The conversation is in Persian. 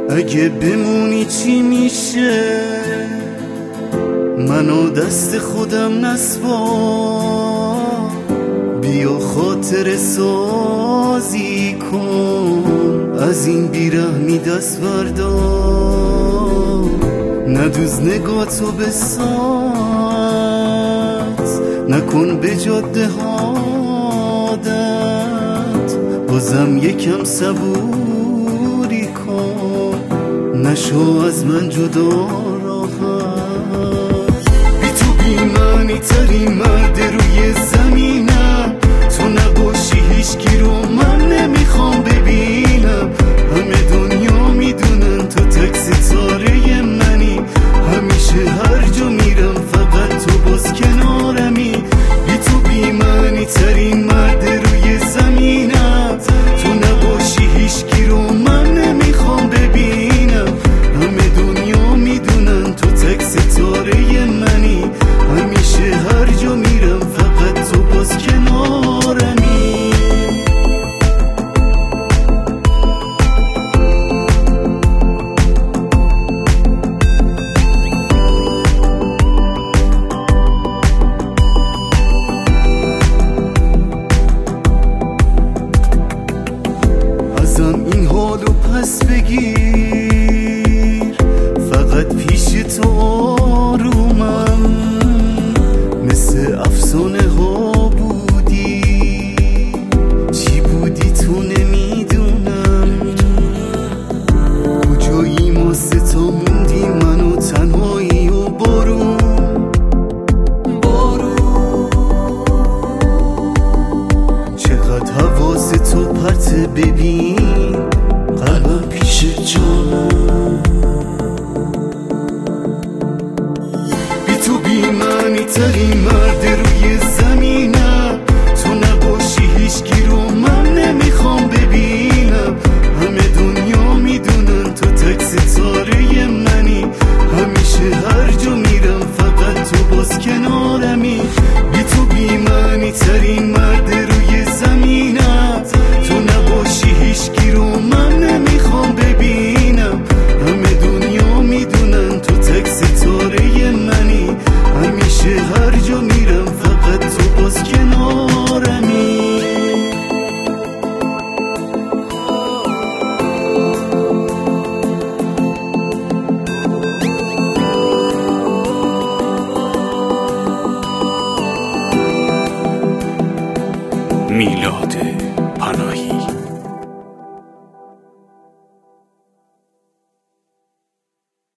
اگه بمونی چی میشه؟ منو دست خودم نسپار، بیا خاطر سازی کن، از این بیرحمی دست بردار. ندوز نگاتو به ساعت، نکن به جاده عادت، بازم یکم صبوری کن، نشو از من جدا راحت. بی تو بی معنی ترین مرد روی زمینم، تو نباشی هیچکی رو من نمیخوام ببینم. همه دنیا میدونن تو تک ستاره منی، همیشه هر جا میرم فقط تو باز کنارمی. بی تو بی معنی ترین مرد روی زمینم، تو نباشی هیچکی رو من نمیخوام ببینم. همه دنیا میدونن تو تک ستاره منی، همیشه هر جا میرم فقط تو باز کنارمی. ازم این حالو پس بگیر،